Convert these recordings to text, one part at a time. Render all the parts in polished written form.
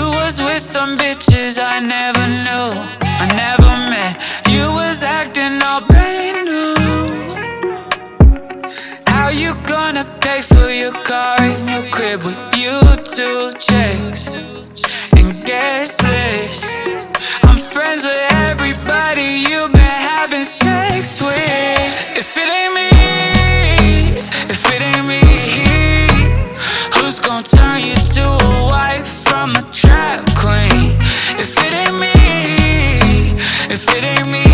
was with some bitches I never knew, I never met. You was acting all brand new. How you gonna pay for your car and your crib with you two checks and guest list? I'm friends with everybody you've been having sex with. If it ain't me, if it ain't me, who's gonna turn you to a wife from a trap queen? If it ain't me, if it ain't me,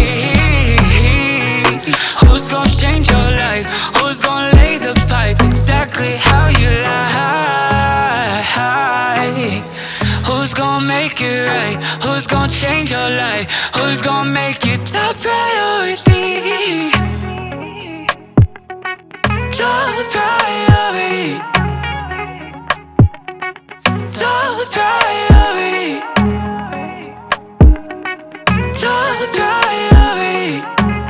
who's gonna change your life? Who's gonna lay the pipe exactly how you like? Who's gonna make it right? Who's gonna change your life? Who's gonna make you top priority? Top priority. Top priority. Top priority.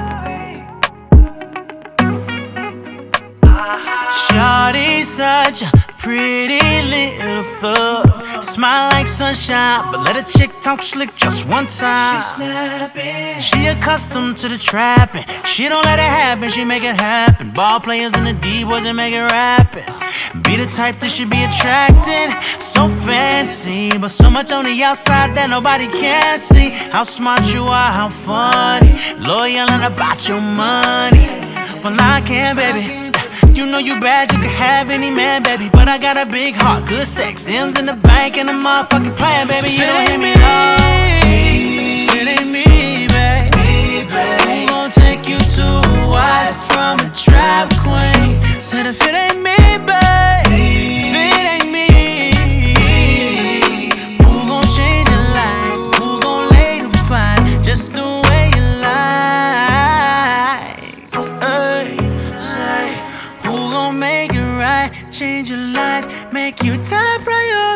Shawty's such a pretty little thug. Smile like sunshine, but let a chick talk slick just one time. She's snapping. She accustomed to the trapping. She don't let it happen, she make it happen. Ball players in the D-boys and make it rapping. Be the type that should be attracted. So fancy, but so much on the outside that nobody can see. How smart you are, how funny. Loyal and about your money. Well, I can, baby. You know you bad, you can have any man, baby. But I got a big heart, good sex, M's in the bank, and a motherfucking plan, baby. You don't hear me though. It ain't me, baby. Who gon' take you to a wife from a trap queen? Said if it ain't me, baby. If it ain't me, who gon' change your life? Who gon' lay the pipe just the way you like? Say, who gon' make it right? Change your life, make you top priority.